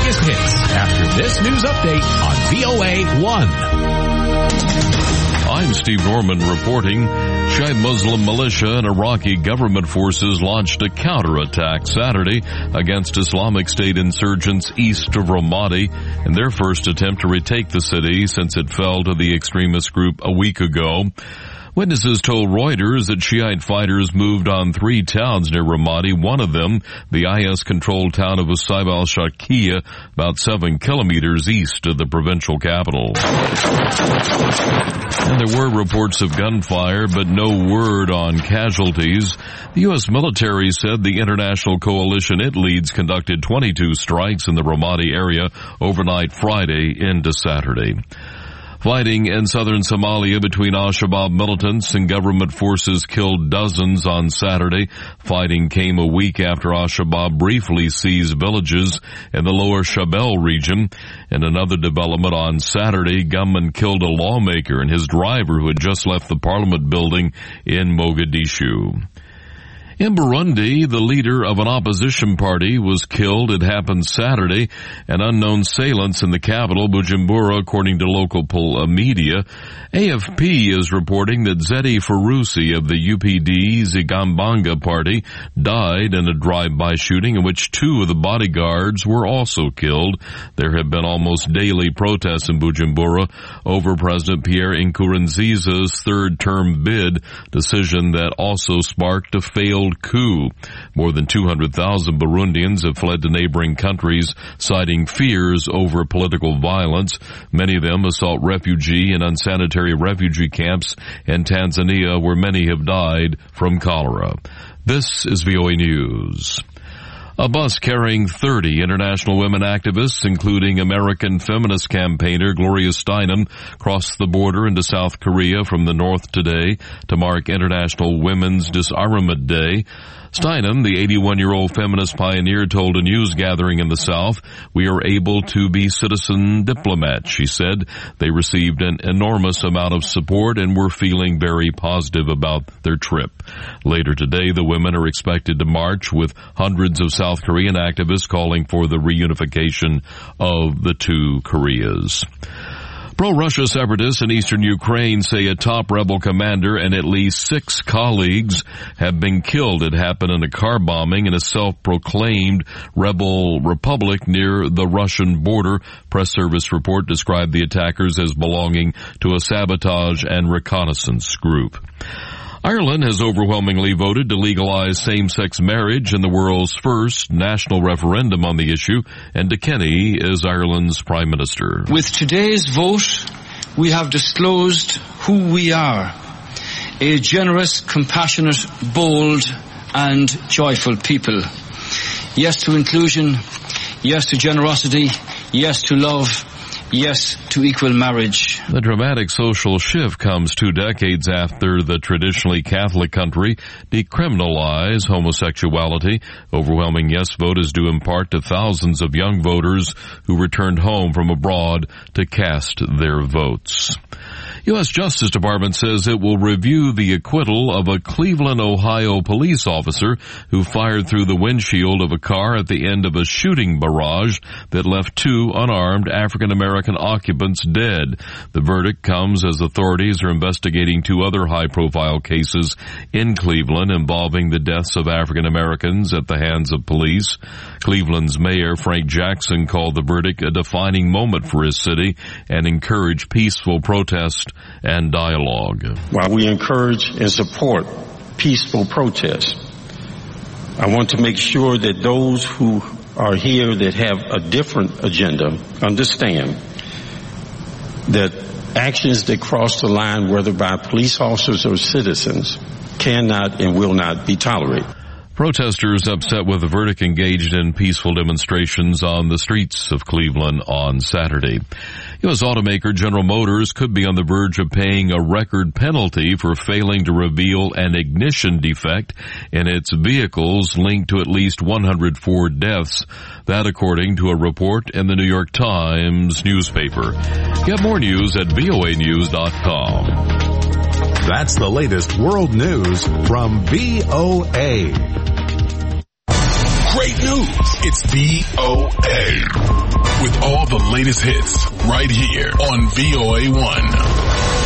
biggest hits after this news update on VOA 1. I'm Steve Norman reporting. Shiite Muslim militia and Iraqi government forces launched a counterattack Saturday against Islamic State insurgents east of Ramadi in their first attempt to retake the city since it fell to the extremist group a week ago. Witnesses told Reuters that Shiite fighters moved on 3 towns near Ramadi, one of them, the IS-controlled town of Usaib al-Sharqiyya, about 7 kilometers east of the provincial capital. And there were reports of gunfire, but no word on casualties. The U.S. military said the international coalition it leads conducted 22 strikes in the Ramadi area overnight Friday into Saturday. Fighting in southern Somalia between al-Shabaab militants and government forces killed dozens on Saturday. Fighting came a week after al-Shabaab briefly seized villages in the lower Shabelle region. In another development on Saturday, gunmen killed a lawmaker and his driver who had just left the parliament building in Mogadishu. In Burundi, the leader of an opposition party was killed. It happened Saturday. An unknown assailants in the capital, Bujumbura, according to local media. AFP is reporting that Zedi Farusi of the UPD Zigambanga party died in a drive-by shooting in which 2 of the bodyguards were also killed. There have been almost daily protests in Bujumbura over President Pierre Nkurunziza's third-term bid decision that also sparked a failed coup. More than 200,000 Burundians have fled to neighboring countries, citing fears over political violence. Many of them assault refugee and unsanitary refugee camps in Tanzania, where many have died from cholera. This is VOA News. A bus carrying 30 international women activists, including American feminist campaigner Gloria Steinem, crossed the border into South Korea from the north today to mark International Women's Disarmament Day. Steinem, the 81-year-old feminist pioneer, told a news gathering in the South, "We are able to be citizen diplomats," she said. They received an enormous amount of support and were feeling very positive about their trip. Later today, the women are expected to march with hundreds of South Korean activists calling for the reunification of the 2 Koreas. Pro-Russia separatists in eastern Ukraine say a top rebel commander and at least 6 colleagues have been killed. It happened in a car bombing in a self-proclaimed rebel republic near the Russian border. Press service report described the attackers as belonging to a sabotage and reconnaissance group. Ireland has overwhelmingly voted to legalize same-sex marriage in the world's first national referendum on the issue, and De Kenny is Ireland's Prime Minister. With today's vote, we have disclosed who we are, a generous, compassionate, bold and joyful people. Yes to inclusion, yes to generosity, yes to love, yes to equal marriage. The dramatic social shift comes 2 decades after the traditionally Catholic country decriminalized homosexuality. Overwhelming yes vote is due in part to thousands of young voters who returned home from abroad to cast their votes. U.S. Justice Department says it will review the acquittal of a Cleveland, Ohio police officer who fired through the windshield of a car at the end of a shooting barrage that left 2 unarmed African-American occupants dead. The verdict comes as authorities are investigating 2 other high-profile cases in Cleveland involving the deaths of African-Americans at the hands of police. Cleveland's Mayor Frank Jackson called the verdict a defining moment for his city and encouraged peaceful protest and dialogue. While we encourage and support peaceful protest, I want to make sure that those who are here that have a different agenda understand that actions that cross the line, whether by police officers or citizens, cannot and will not be tolerated. Protesters upset with the verdict engaged in peaceful demonstrations on the streets of Cleveland on Saturday. U.S. automaker General Motors could be on the verge of paying a record penalty for failing to reveal an ignition defect in its vehicles linked to at least 104 deaths. That according to a report in the New York Times newspaper. Get more news at voanews.com. That's the latest world news from VOA. Great news! It's VOA with all the latest hits right here on VOA1.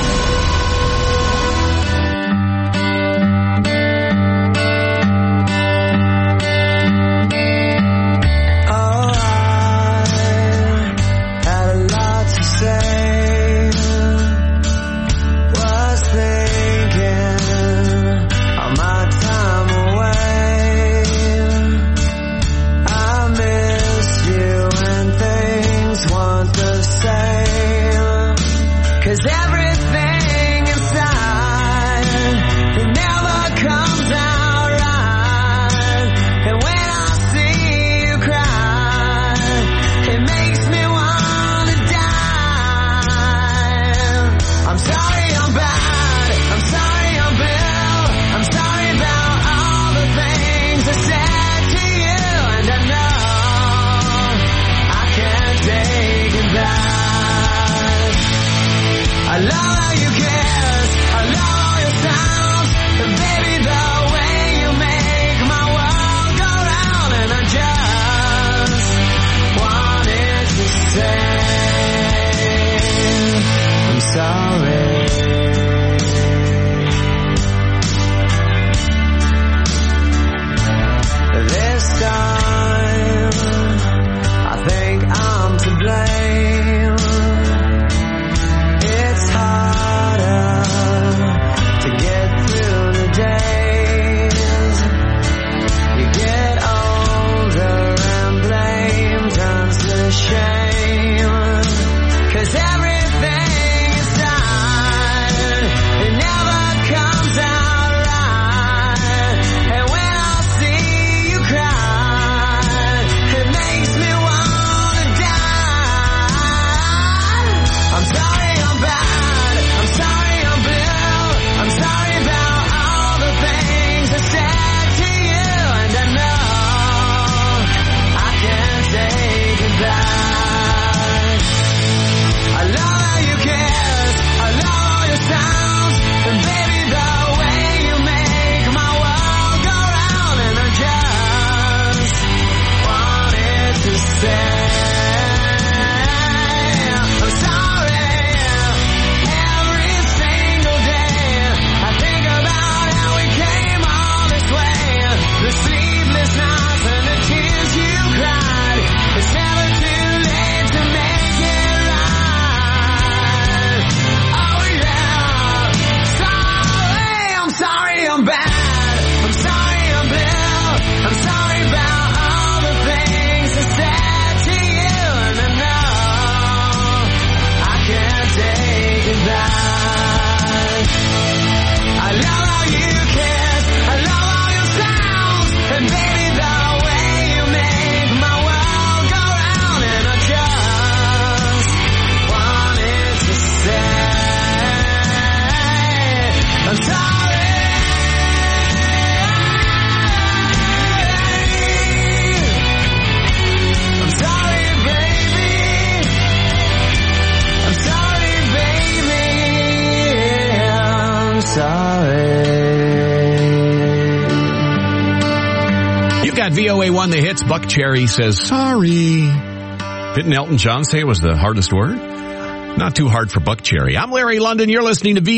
VOA1 The Hits. Buck Cherry says, sorry. Didn't Elton John say it was the hardest word? Not too hard for Buck Cherry. I'm Larry London. You're listening to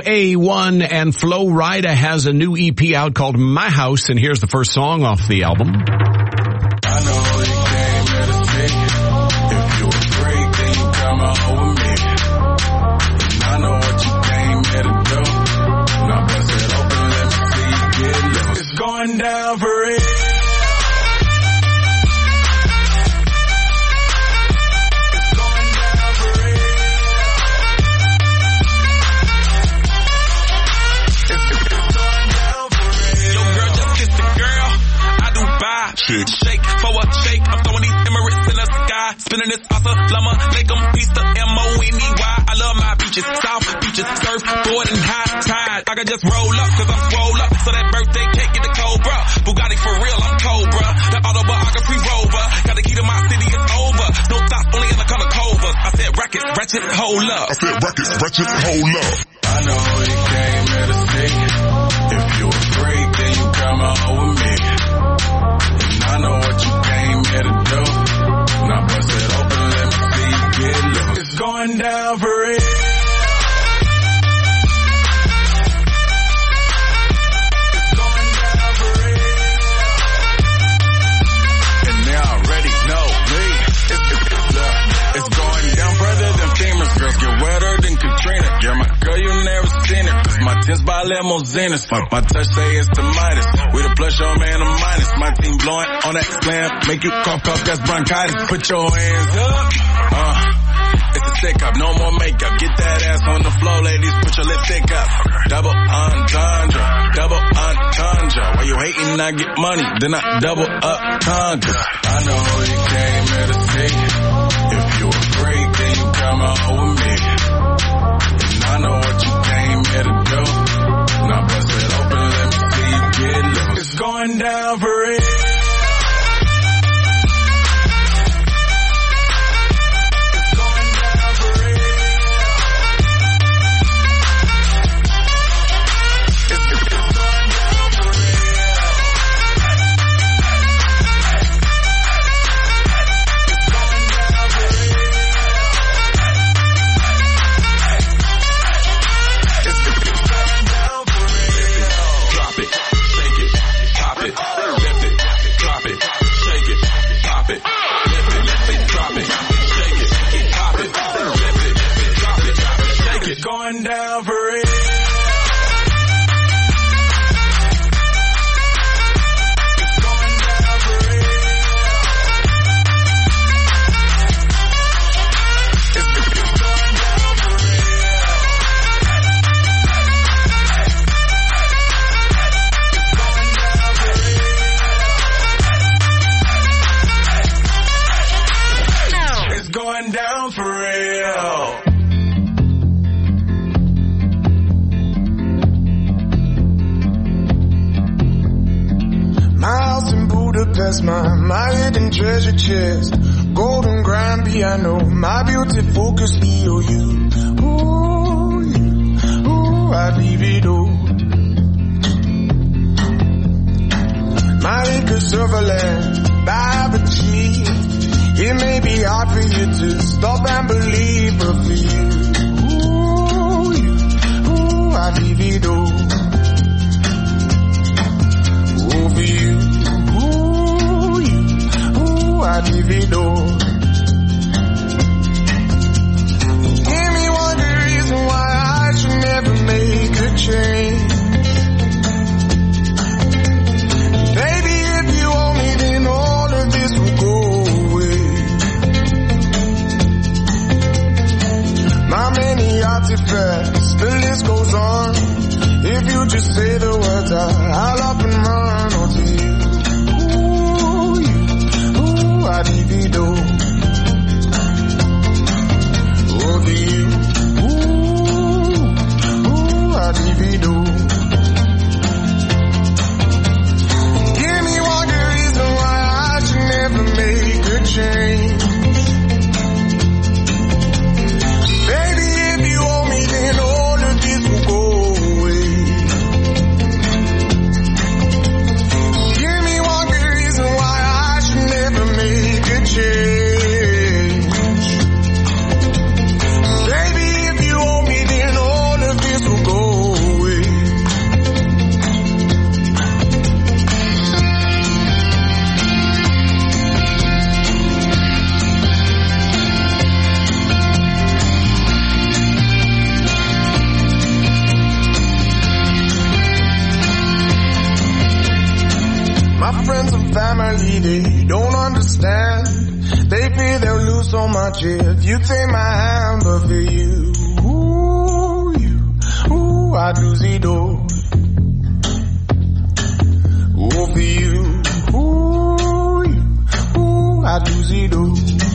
VOA1, and Flo Rida has a new EP out called My House, and here's the first song off the album. I know you came here to take it. If you a freak, then you come out with me. And I know what you came here to do. Now bust it open, let me see you get loose. It's going down for real. Shake for a shake, I'm throwing these Emirates in the sky, spinning this awesome llama, make them piece the M-O-N-E-Y. I love my beaches, south beaches, surfboard and high tide. I can just roll up, cause I'm swole up, so that birthday cake get the Cobra. Bugatti for real, I'm Cobra, the autobiography rover. Got the key to my city, it's over. No thoughts, only in the color Covers. I said rackets, ratchet, hold up. I said rackets, ratchet, hold up. I know you came here to stay. If you a freak, then you come out with me. I know what you came here Benz by limousines. My touch say it's the Midas. We the plus, your man, a minus. My team blowing on that slam. Make you cough, that's bronchitis. Put your hands up. It's a stick up, no more makeup. Get that ass on the floor, ladies. Put your lipstick up. Double entendre, double entendre. While you hating, I get money, then I double up conquer. I know you came here to see. If you a freak, then you come out with me. And I know what you came here to do. Now bust it open, let me see you get loose. It's going down for real. Going down for real. It's going down for real. Budapest, my hidden treasure chest, golden grand piano, my beauty focus EOU. Ooh, I leave it all. My acres of land, I've achieved. It may be hard for you to stop and believe, but for you, I leave it all. Oh, for you. I leave it all. Give me one good reason why I should never make a change. Baby, if you owe me, then all of this will go away. My many artifacts, the list goes on. If you just say the words, I'll up and run onto you. I leave it all. Oh, for you. I leave it all. Give me one good reason why I should never make a change. Baby, if you owe me, then all of this will go away. Give me one good reason why I should never make a change. Baby, if you owe me, then all of this will go away. My friends and family, they don't understand. They fear they'll lose so much if you take my hand, but for you, I'd lose it all. Oh, for you, I'd lose it all.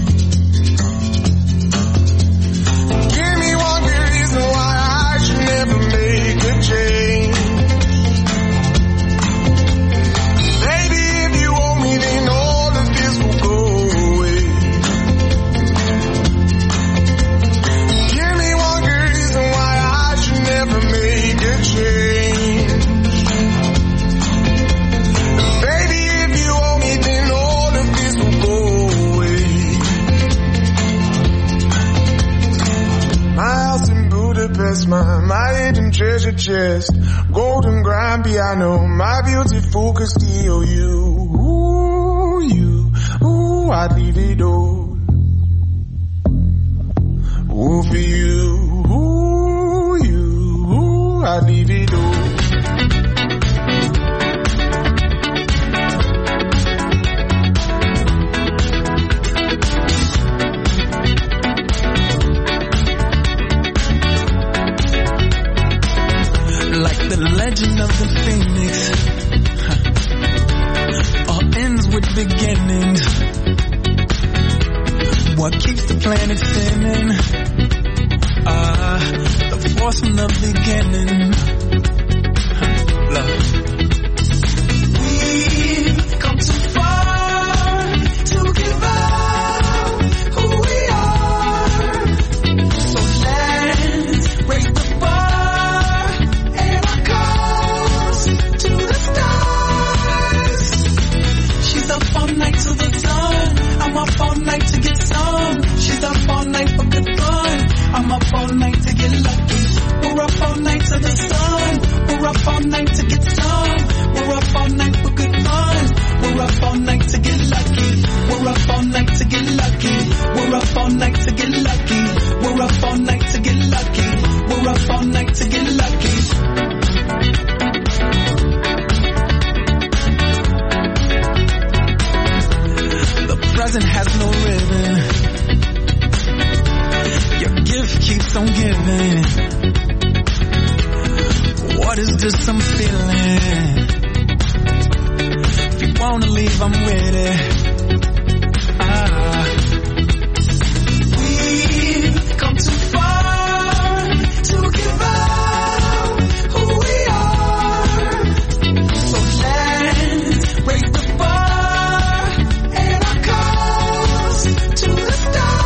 Give me one good reason why I should never make a change. Then all of this will go away. Give me one good reason why I should never make a change. Baby, if you owe me, then all of this will go away. My house in Budapest, my hidden treasure chest, golden grand piano, my beauty focused EOU. I'd leave it all. Oh, for you, I'd leave it with beginnings. What keeps the planet spinning? The force from the beginning. Love. We've come too far to give up who we are. So let's raise the bar and our cause to the stars. She's up all night to the dawn. I'm up all night to get some. She's up all night for good fun. I'm up all night to get lucky. We're up all night to the sun. We're up all night to get some. We're up all night for good fun. We're up all night to get lucky. We're up all night to get lucky. We're up all night to get lucky. We're up all night to get lucky. We're up all night to get lucky. The present has no ribbon. Your gift keeps on giving. What is this I'm feeling? If you wanna leave, I'm with it. We've come too far to give up who we are. So let's raise the bar and our cause to the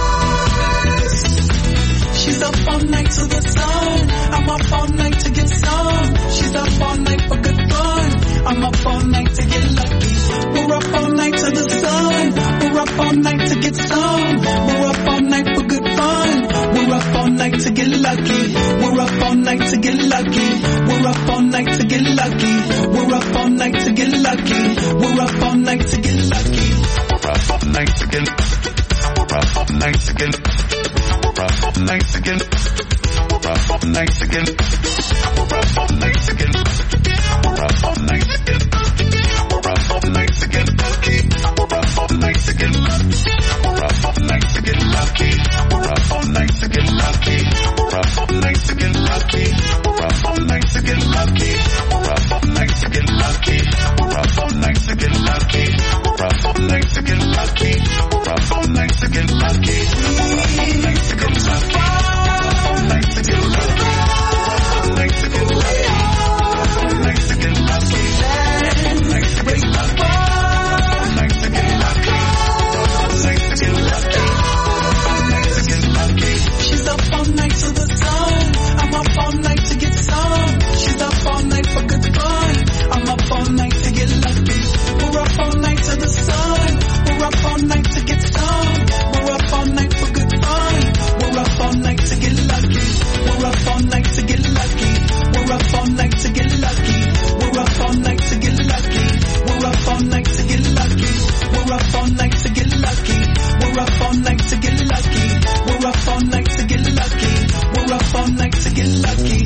stars. She's up all night to the sun. I'm up all night to get some. She's up all night for good fun. I'm up all night to get lucky. We're up all night to the sun. We're up all night to get some. We're up all night for good fun. We're up all night to get lucky. We're up all night to get lucky. We're up all night to get lucky. We're up all night to get lucky. We're up all night to get lucky. We're up all night to get. We're up all night to get. We're up all night to get. We're up all night to get. We're up all night to get. We're up all night to get. We're up all night to get lucky. We're up all night to get lucky. We're up all night to get lucky. We're up all night to get lucky. We're up all night to get lucky. We're up all night to get lucky. We're up all night to get lucky. We're up all night to get lucky. We're up all night to get lucky. We're up all night to get lucky. We're up all night to get lucky. All night to get lucky. All night to get lucky. All night to get lucky. All night to get lucky. All night to get lucky. All night to get lucky. All night to get lucky. She's up all night to the sun. I'm up all night to get some. She's up all night for good fun. I'm up all night to get lucky. We're up all night to the sun. We're up all night to get some. We're up all night for good fun. We're up all night to get lucky. We're up all night to get lucky. We're up all night to get lucky. We're up all night to get lucky. We're up all night to get lucky. We're up all night to get lucky. We're up all night to get lucky. We're up all night to get lucky. We're up all night to get lucky.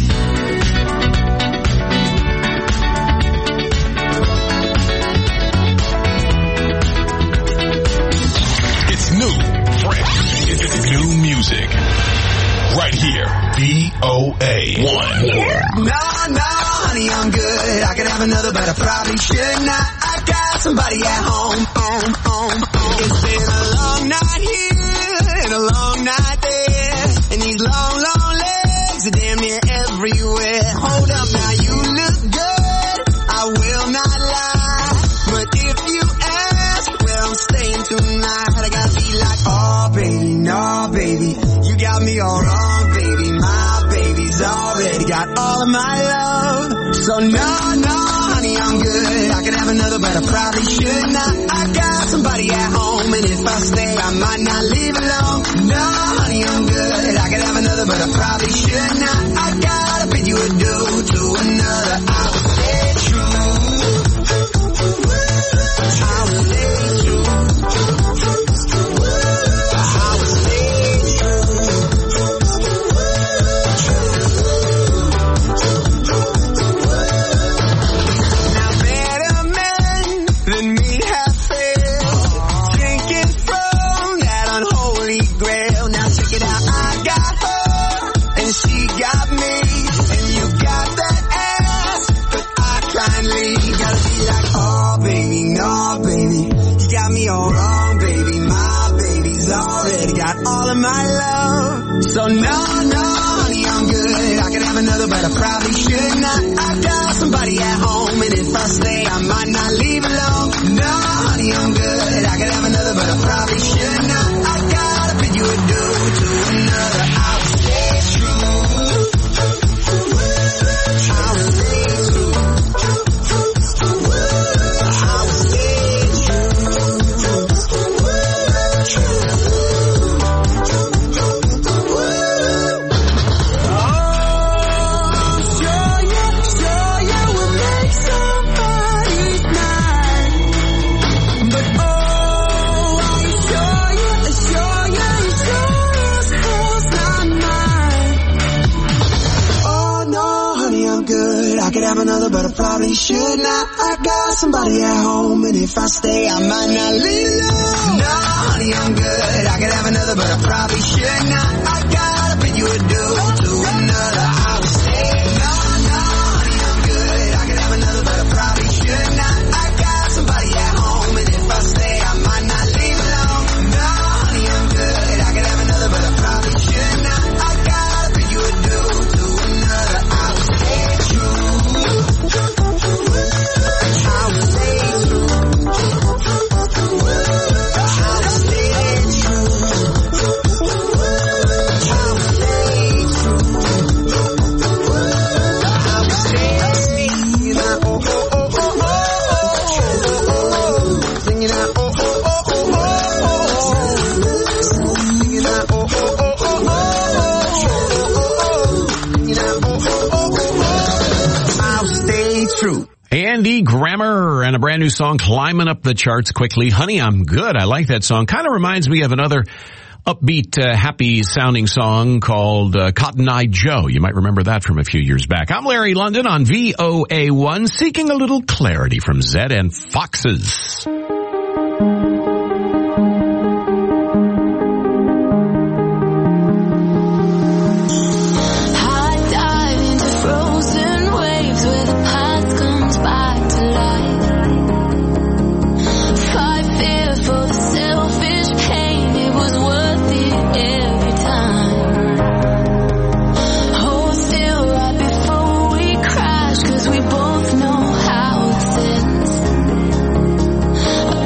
It's new, fresh, it's new music. Right here, VOA1. No, honey, I'm good. I could have another, but I probably should not. I got somebody at home. It's been a long night here and a long night there, and these long, long legs are damn near everywhere. Hold up, now you look good. I will not lie, but if you ask where I'm staying tonight, I gotta be like, oh baby, no baby, you got me all wrong, baby. My baby's already got all of my love. So no, honey, I'm good. I could have another, but I probably should not. I got somebody at home, and if I stay, I might not leave alone. No, honey, I'm good. I could have another, but I probably should not. I gotta bid you adieu to another. I would stay true. I would stay true. I would stay true. of my love. So no, honey, I'm good. I could have another, but I probably should not. I got somebody at home, and if I stay, I might not leave alone. No, honey, I'm good. I could have another, but I probably should not. I gotta bid you adieu to another. I will stay true. I will stay true. I will stay another, but I probably should not. I got somebody at home, and if I stay, I might not leave alone. No, honey, I'm good. I could have another, but I probably should not. I gotta bid you adieu to another. I will stay. No, honey, I'm good. I could have another, but I probably should not. I got somebody at home, and if I stay, I might not leave alone. No, honey, I'm good. I could have another, but I probably should not. I gotta bid you adieu to another. I will stay true. Andy Grammer and a brand new song climbing up the charts quickly. Honey, I'm good. I like that song. Kind of reminds me of another upbeat, happy sounding song called Cotton Eye Joe. You might remember that from a few years back. I'm Larry London on VOA1, seeking a little clarity from Zed and Foxes. We both know how it feels.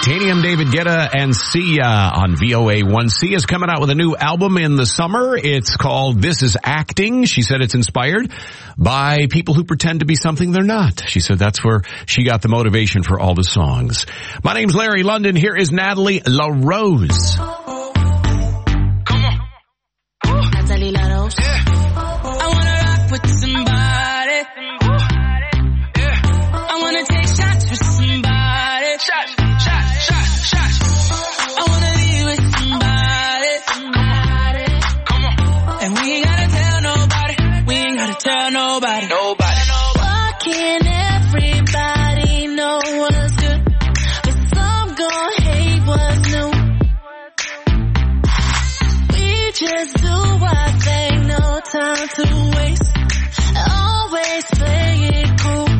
Titanium, David Guetta, and Sia on VOA1. Sia's coming out with a new album in the summer. It's called This Is Acting. She said it's inspired by people who pretend to be something they're not. She said that's where she got the motivation for all the songs. My name's Larry London. Here is Natalie LaRose. Natalie LaRose. I wanna rock with somebody. I wanna take shots with somebody. Shots. I wanna be with somebody. Come on. And we ain't gotta tell nobody. We ain't gotta tell nobody. Why can't everybody know what's good? But some gon' hate what's new. We just do our thing, no time to waste. Always play it cool.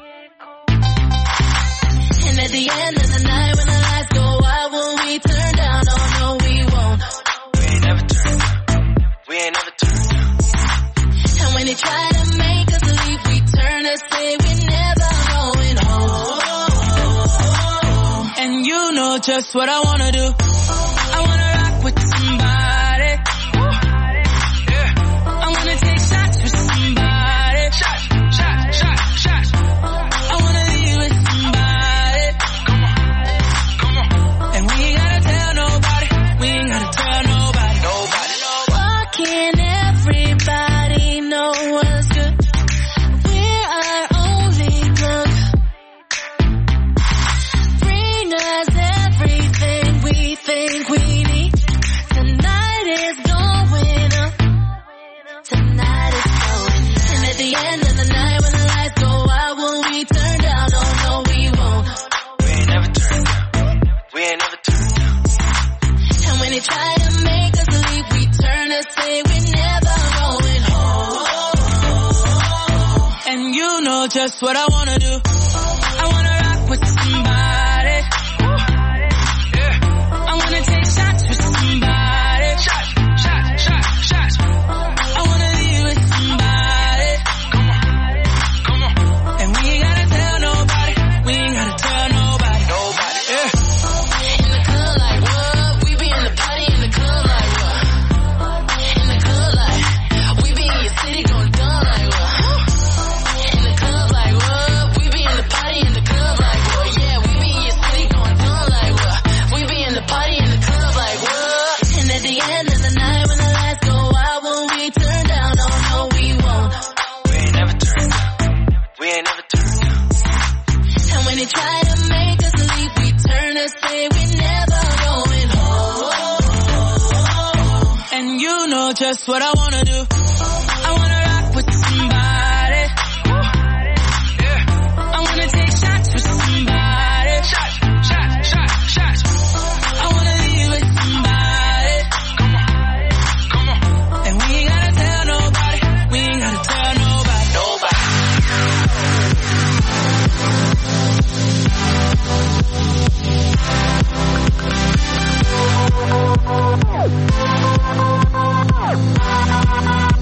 And at the end of the night when the lights go out, will we turn down? Oh no, we won't. We ain't never turn down. And when they try to make us leave, we turn and say we're never going home. And you know just what I wanna do. I wanna rock with somebody. I wanna take shots with somebody. Shots. I wanna be with somebody. Come on. And we ain't gotta tell nobody. Why can't everybody know what's good? We're our only drug. Bring us everything we think we need. Tonight is going up. And at the end of the night when the lights go out, will we turn down? Oh no, we won't. We ain't never turn down. And when they try to make us leave, we turn and say we're never going home. And you know just what I wanna do. I wanna rock with somebody. I wanna take shots with somebody. Shots. I wanna be with somebody. Come on. And we ain't gotta tell nobody. Yeah. In the club like what? We be in the party in the club like what? In the club like we be in your city going dumb like what? In the club like what? We be in the party in the club like what? Yeah, we be in your city going dumb like what? We be in the party in the club like what? And at the end of the night when the lights go out, will we turn down? Oh no, we won't. We ain't never turn down. And when they try to make us leave, we turn and say we're never going home. And you know just what I wanna do. I wanna rock with somebody. I wanna take shots with somebody. Shots. I wanna be with somebody. Come on. And we ain't gotta tell nobody. Nobody.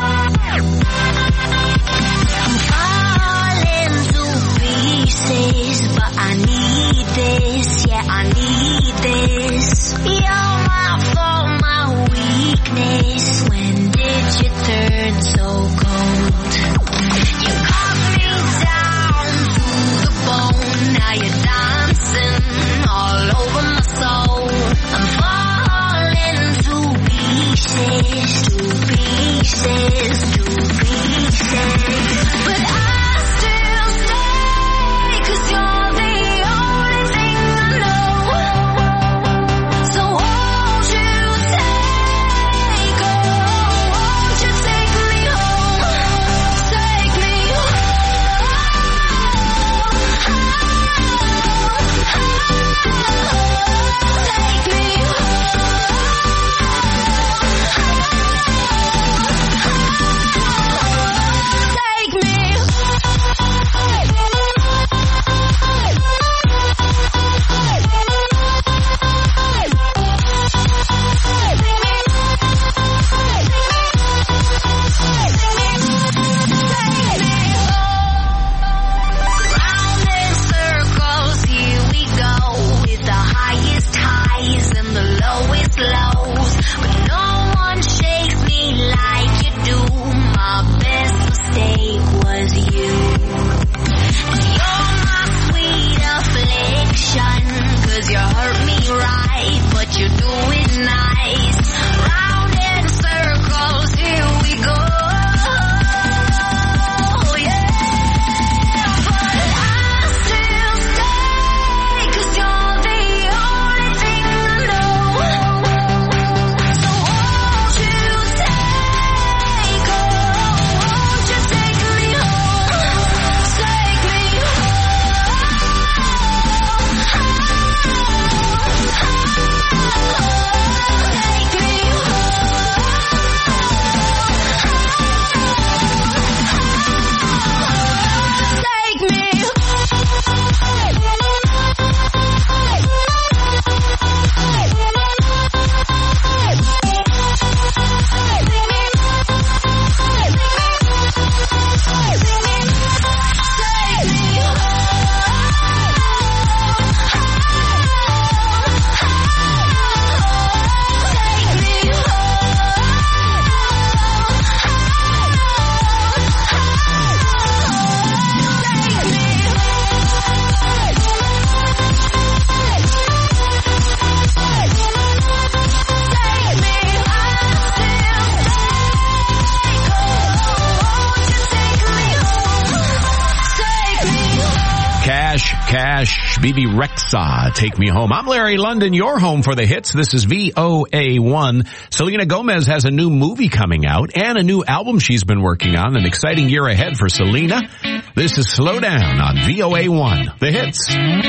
Cash, BB Rexa, Take Me Home. I'm Larry London, your home for the hits. This is VOA1. Selena Gomez has a new movie coming out and a new album she's been working on. An exciting year ahead for Selena. This is Slow Down on VOA1, the hits.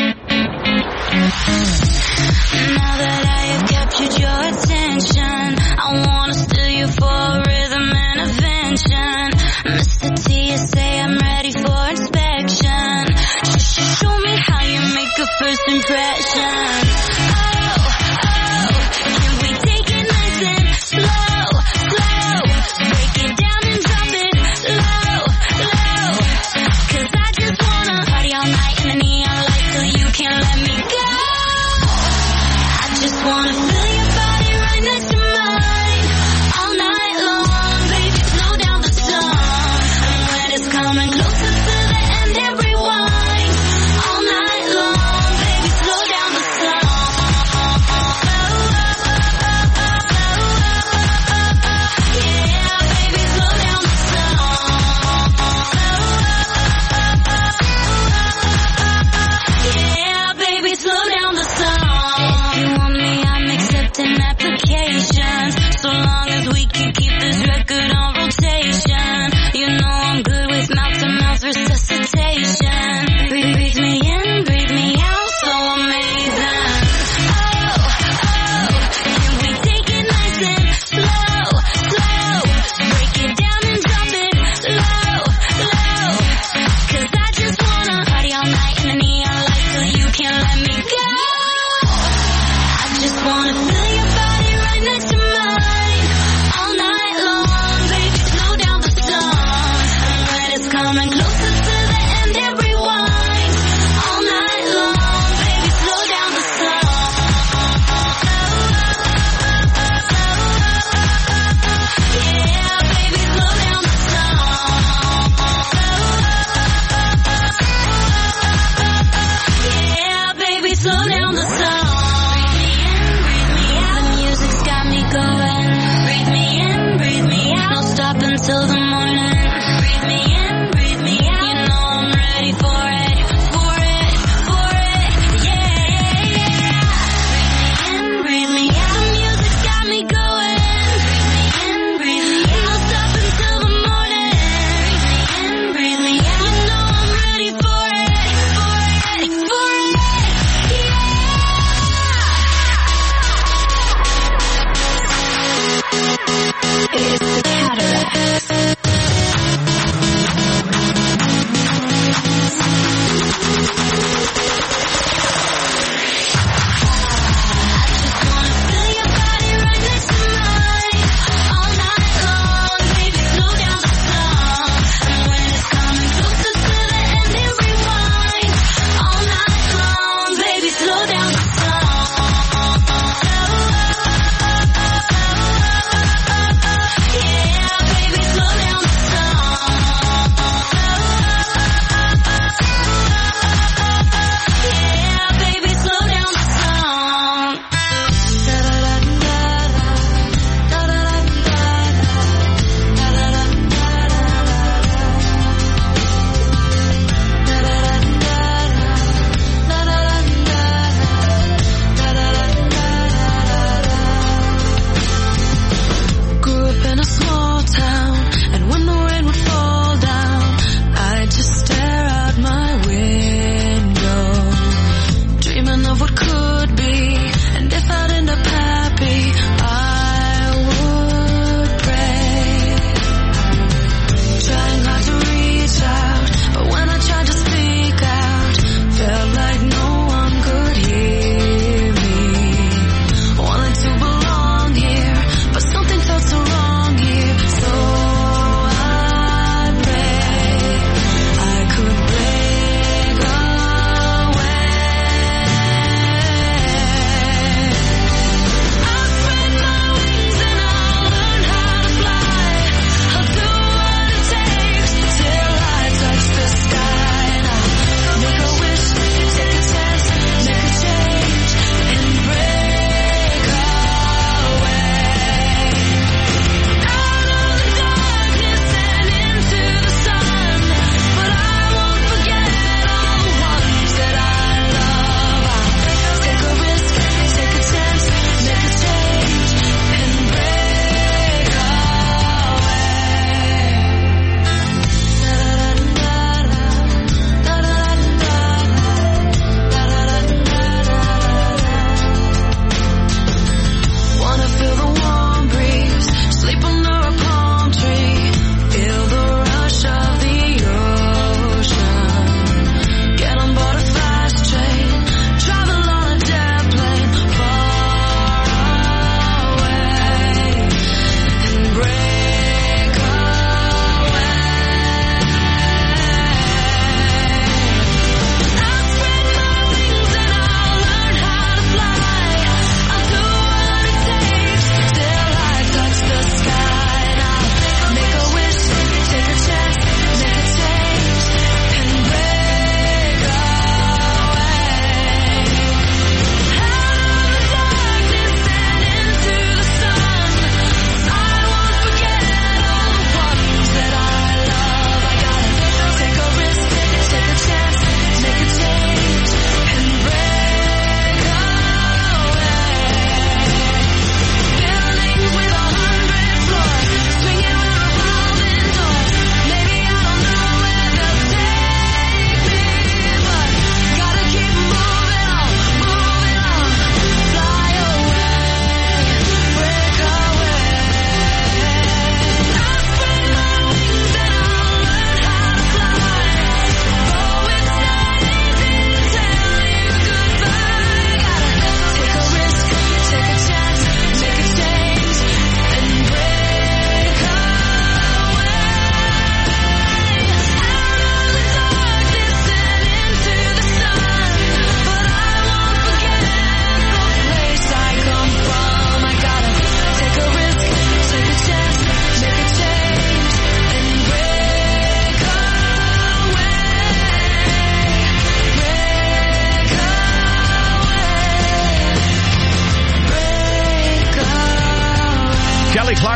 Now that I have captured your attention, I wanna steal you for a rhythm intervention. Mr. TSA, I'm ready for inspection. Show me how you make a first impression. Oh, can we take it nice and slow, slow? Break it down and drop it low, low. 'Cause I just wanna party all night in the neon lights till you can't let me go. I just wanna feel your body right next to mine all night long, baby. Slow down the song.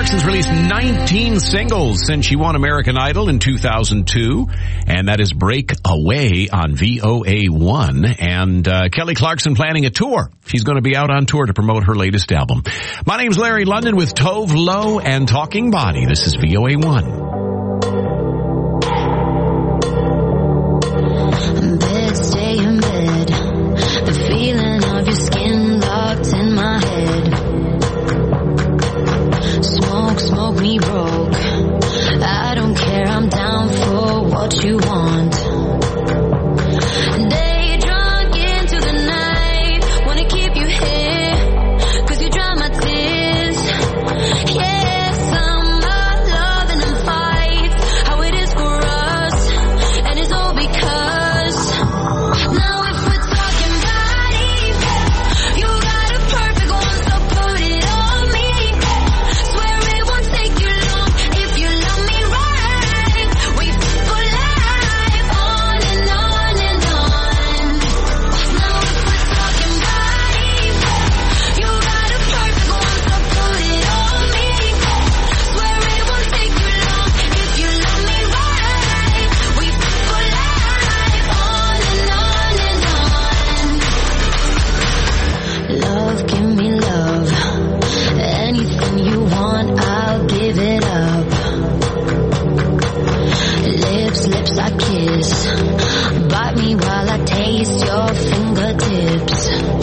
Clarkson's released 19 singles since she won American Idol in 2002, and that is Break Away on VOA1. And Kelly Clarkson planning a tour. She's going to be out on tour to promote her latest album. My name's Larry London with Tove Lo and Talking Body. This is VOA1. Stay in bed. The feeling of your skin locked in my head. Smoke me broke. I don't care, I'm down for what you want. Day drunk into the night. Wanna keep you here, 'cause you dry my tears. Yes, I'm love and I'm fight. How it is for us, and it's all because now if we're talking bodies, you got a perfect one, so put it on me. Swear it won't take you long if you love me right. We for life, on and on and on. Now if we're talking bodies, you got a perfect one, so put it on me. Swear it won't take you long if you love me right. We for life, on and on and on. Love, give me love. Anything you want, I'll give it up. Lips I kiss. Bite me while I taste your fingertips.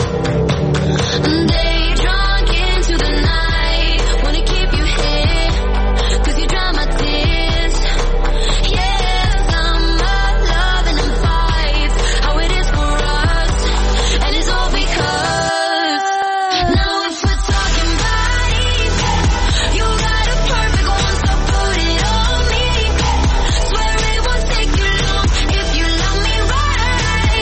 Day drunk into the night. Wanna keep you here, 'cause you dry my tears. Yes, I'm love and I'm fight. How it is for us, and it's all because now if we're talking bodies, you got a perfect one, so put it on me. Swear it won't take you long if you love me right.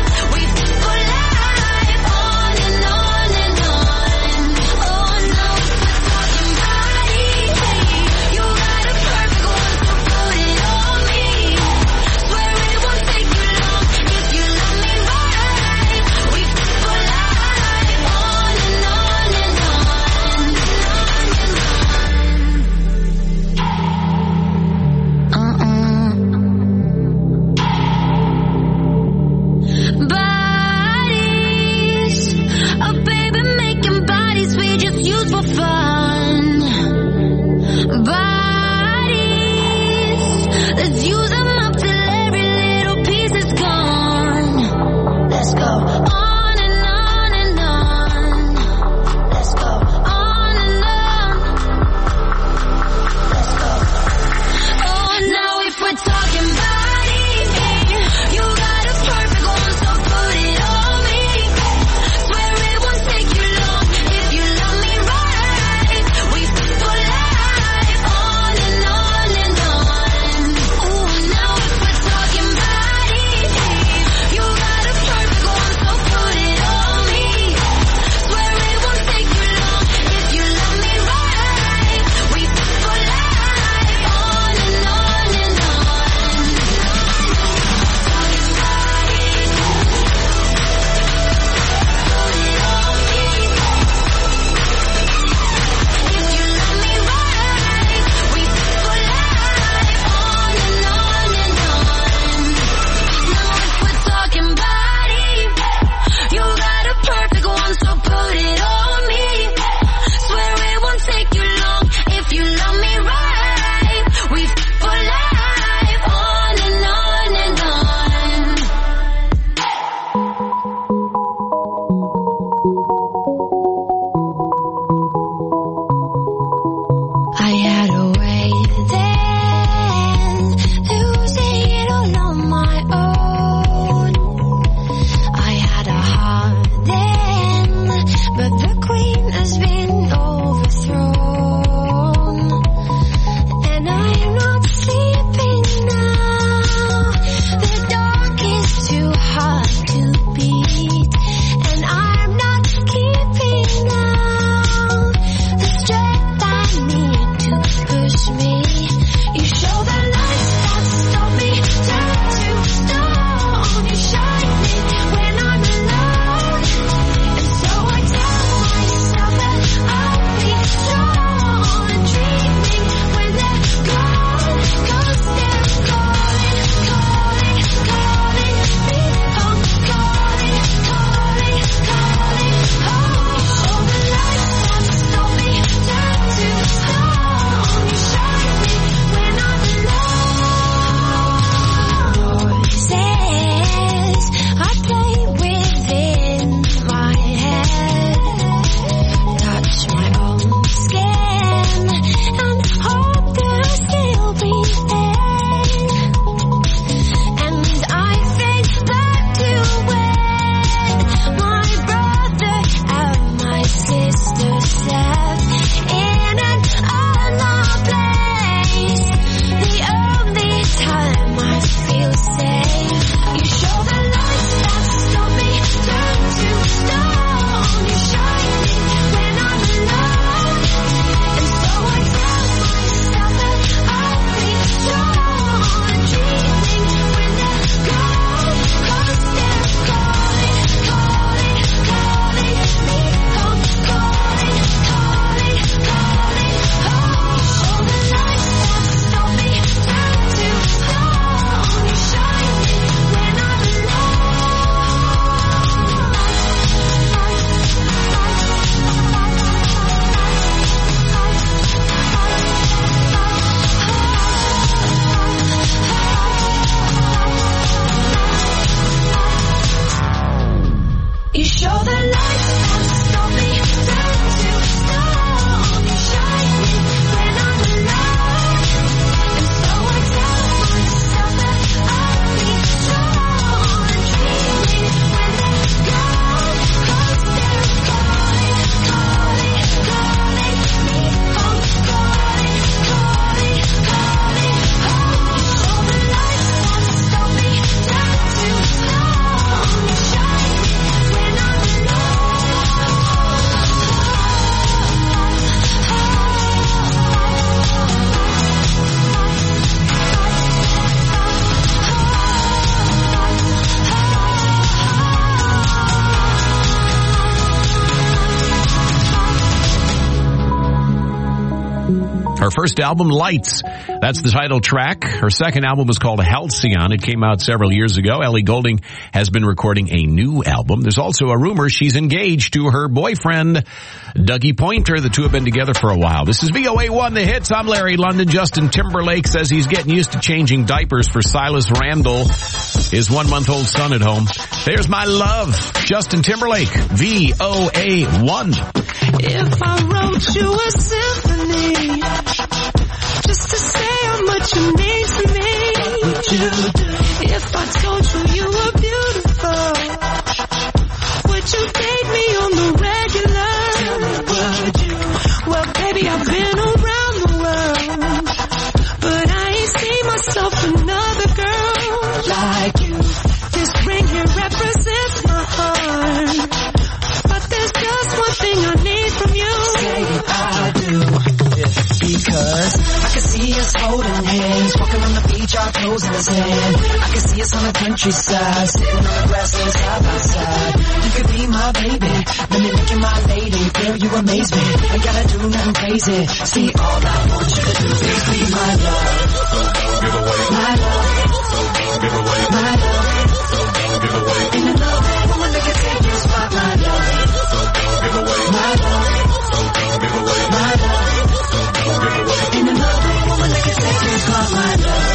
Her first album, Lights. That's the title track. Her second album was called Halcyon. It came out several years ago. Ellie Goulding has been recording a new album. There's also a rumor she's engaged to her boyfriend, Dougie Pointer. The two have been together for a while. This is VOA1 The Hits. I'm Larry London. Justin Timberlake says he's getting used to changing diapers for Silas Randall, his 1-month-old son at home. There's My Love. Justin Timberlake, VOA1. If I wrote you a symphony, just to say how much you mean to me, what would you do? If I told you you were beautiful, would you date me on the regular? Tell me, would you? Well, baby, I've been around the world, but I ain't seen myself another girl like you. This ring here represents my heart, but there's just one thing I need from you. Say I do. Because I can see us holding hands, walking on the beach, our toes in his hand. I can see us on the countryside, sitting on the grass side by side. You could be my baby, let me make you my lady. Girl, you amaze me, ain't gotta do nothing crazy. See, all I want you to do is be my love. So don't give away my love. So don't give away my love. So don't give away. In the love, woman that can take your spot, my love. So don't give away my love. So don't give away my love. In another woman that can take me from my love.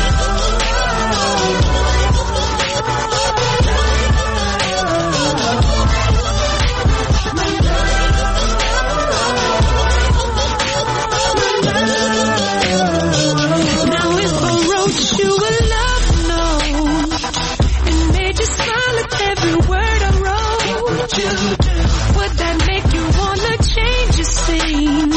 Now if I wrote you a love note and made you smile at every word I wrote, what would you do? Would that make you wanna change your scene?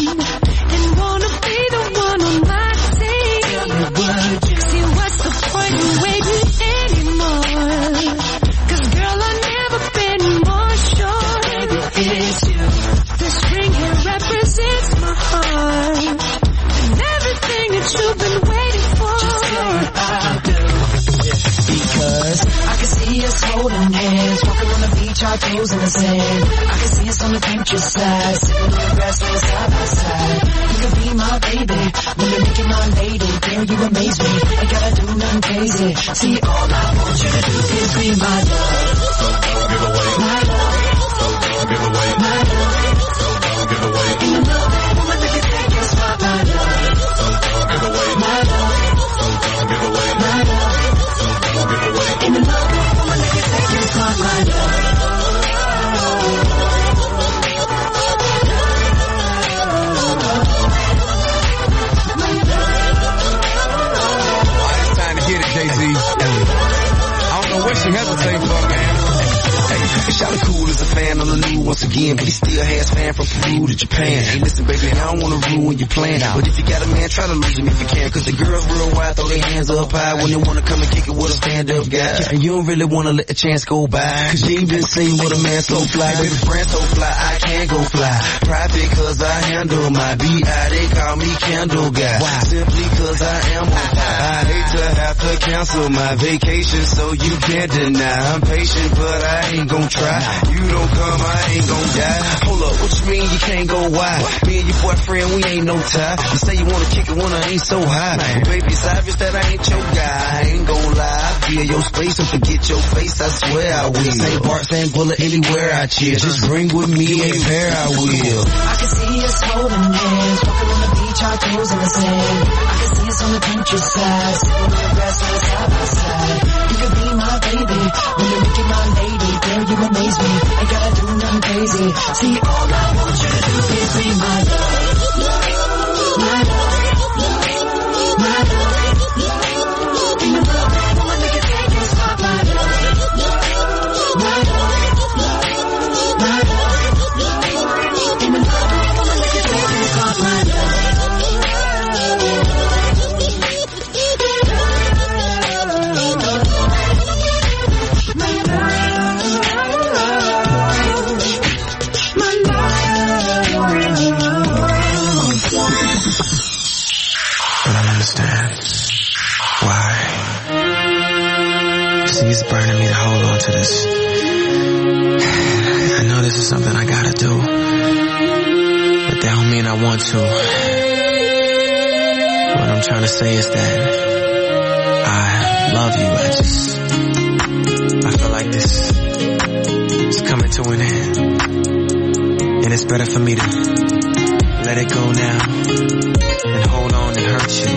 See, what's the point in waiting anymore? 'Cause girl, I've never been more sure. Baby, it's you. This ring here represents my heart and everything that you've been waiting for. Just tell me I'll do. Because I can see us holding hands, walking on the beach, our toes in the sand. I can see us on the countryside, sitting on the grass side by side. You could be my baby, when you make you my lady. Girl, you amaze me, ain't gotta do nothing crazy. See, all I want you to do is be my love. So don't give away my love. So don't give away my love. So don't give away. In another woman that can take your spot, my love. So don't give away my love. So don't give away my love. So don't give away. In another woman that can take your spot, my love. Jay-Z. I don't know what she hesitating for, man. Hey, Shawty cool as a fan on the new once again, but he still has fan from Peru to Japan. Hey, listen, baby, I don't wanna ruin your plan, but if you got a man, try to lose him if you can, 'cause the girls real wild, throw their hands up high when they wanna come and kick it with a stand-up guy. And you don't really wanna let the chance go by, 'cause you ain't been seen with a man so fly. Baby, friend so fly, I can't go fly. Private 'cause I handle my B.I. They call me Candle Guy. Why? Simply 'cause I am on fire. I hate to have to cancel my vacation, so you can't deny. I'm patient, but I ain't gon' try. You don't come, I ain't gon' die. Hold up, what you mean you can't go wide? Me and your boyfriend, we ain't no tie. You say you wanna kick it when I ain't so high. But baby, it's obvious that I ain't your guy. I ain't gon' lie. I feel your space and forget your face, I swear I will. St. Bart, St. Bullet, anywhere I chill. Just bring with me a pair, I will. I can see us holding hands, walking on the beach, our toes in the sand. I can see us on the countryside, sitting on the grass side by side. You could be my baby, when you make you my lady. Girl, you amaze me, ain't gotta do nothing crazy. See, all I want you to do is be my love. My love. My love. In the love, woman, they can take your spot, my love. My love. My love. In the love, woman, they can take your spot, my love. It's burning me to hold on to this. I know this is something I gotta do, but that don't mean I want to. What I'm trying to say is that I love you. I feel like this is coming to an end. And it's better for me to let it go now and hold on and hurt you.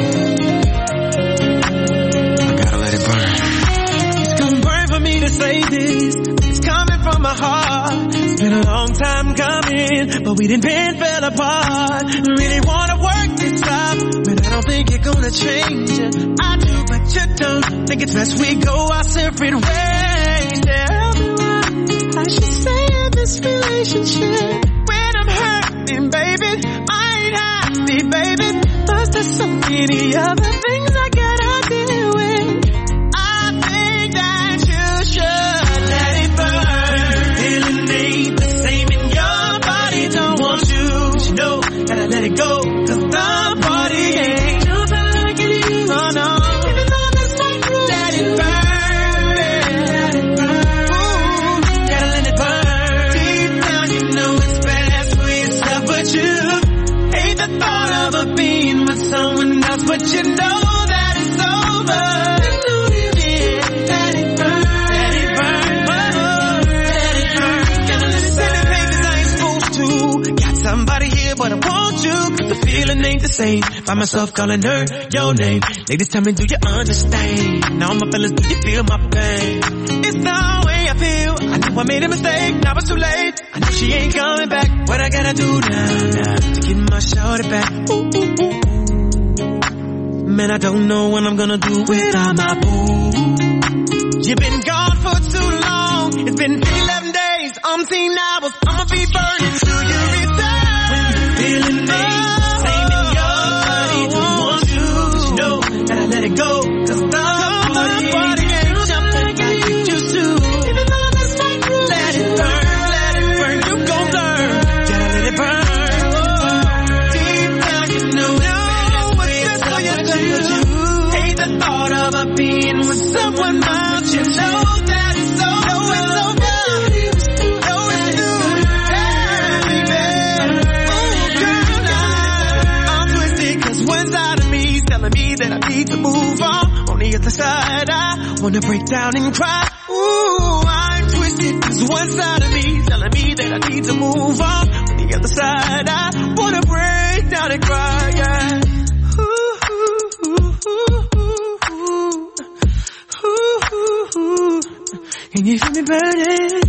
I gotta let it burn. It's gonna burn for me to say this. It's coming from my heart. It's been a long time coming, but we done fell apart. Really wanna work this out, but I don't think you're gonna change it. I do, but you don't. Think it's best we go our separate ways. Tell me what I should say in this relationship. When I'm hurting, baby, I ain't happy, baby. Plus there's so many other things I gotta deal with. I think that you should let it burn. Feeling ain't the same in your body. Don't want you, but you know, gotta let it go. Cause the body ain't nobody like you. Oh no, even though that's not true. Let it burn, let it burn. Ooh, gotta let it burn. Deep down you know it's best for yourself, but you hate the thought of a being with someone else, but you know that it's over. You know you did. Let it burn, let it burn, let it burn. Gotta listen to papers I ain't supposed to. Got somebody here, but I want you. Cause the feeling ain't the same. Find myself calling her your name. Ladies, tell me, do you understand? Now my fellas, do you feel my pain? It's the way I feel. I know I made a mistake, now it's too late. I know she ain't coming back. What I gotta do now to get my shorty back? Ooh, ooh, ooh, ooh. Man, I don't know what I'm gonna do without my boo. You've been gone for too long. It's been 11 days, umpteen hours. I'ma be burning till you return. Feeling me, same in your body. Don't want you, but you know, gotta let it go. Cause the body ain't jumping like you used to. Even though that's not true. Let it burn, you gon' learn. Gotta let it burn. Deep down you know what's best for you to do. Hate the thought of a being with someone else. You know that it's over. Know it's through. Hey, baby. Oh, girl, now I'm twisted 'cause one side of me is telling me that I need to move on. On the other side, I wanna break down and cry. Ooh, I'm twisted 'cause one side of me is telling me that I need to move on. On the other side, I wanna break down and cry. Yeah. Can you feel me burning?